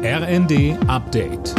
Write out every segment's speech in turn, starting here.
RND Update.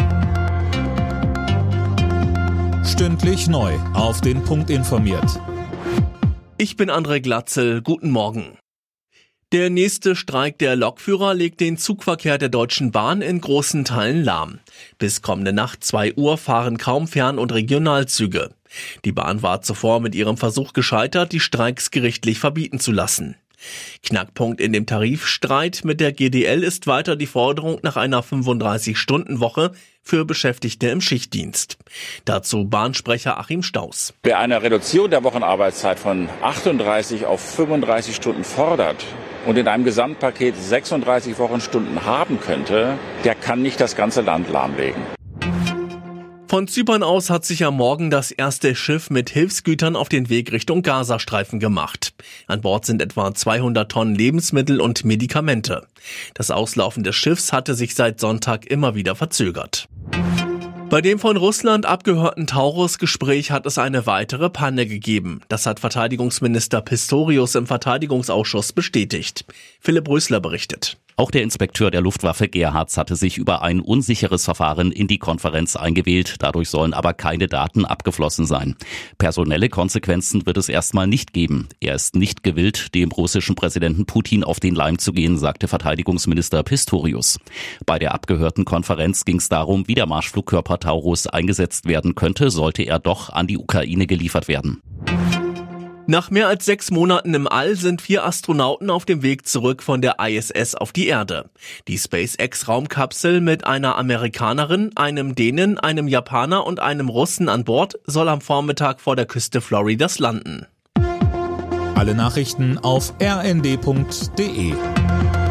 Stündlich neu auf den Punkt informiert. Ich bin André Glatzel, guten Morgen. Der nächste Streik der Lokführer legt den Zugverkehr der Deutschen Bahn in großen Teilen lahm. Bis kommende Nacht 2 Uhr fahren kaum Fern- und Regionalzüge. Die Bahn war zuvor mit ihrem Versuch gescheitert, die Streiks gerichtlich verbieten zu lassen. Knackpunkt in dem Tarifstreit mit der GDL ist weiter die Forderung nach einer 35-Stunden-Woche für Beschäftigte im Schichtdienst. Dazu Bahnsprecher Achim Staus. Wer eine Reduzierung der Wochenarbeitszeit von 38 auf 35 Stunden fordert und in einem Gesamtpaket 36 Wochenstunden haben könnte, der kann nicht das ganze Land lahmlegen. Von Zypern aus hat sich am Morgen das erste Schiff mit Hilfsgütern auf den Weg Richtung Gazastreifen gemacht. An Bord sind etwa 200 Tonnen Lebensmittel und Medikamente. Das Auslaufen des Schiffs hatte sich seit Sonntag immer wieder verzögert. Bei dem von Russland abgehörten Taurus-Gespräch hat es eine weitere Panne gegeben. Das hat Verteidigungsminister Pistorius im Verteidigungsausschuss bestätigt. Philipp Rösler berichtet. Auch der Inspekteur der Luftwaffe Gerhards hatte sich über ein unsicheres Verfahren in die Konferenz eingewählt. Dadurch sollen aber keine Daten abgeflossen sein. Personelle Konsequenzen wird es erstmal nicht geben. Er ist nicht gewillt, dem russischen Präsidenten Putin auf den Leim zu gehen, sagte Verteidigungsminister Pistorius. Bei der abgehörten Konferenz ging es darum, wie der Marschflugkörper Taurus eingesetzt werden könnte, sollte er doch an die Ukraine geliefert werden. Nach mehr als 6 Monaten im All sind 4 Astronauten auf dem Weg zurück von der ISS auf die Erde. Die SpaceX-Raumkapsel mit einer Amerikanerin, einem Dänen, einem Japaner und einem Russen an Bord soll am Vormittag vor der Küste Floridas landen. Alle Nachrichten auf rnd.de.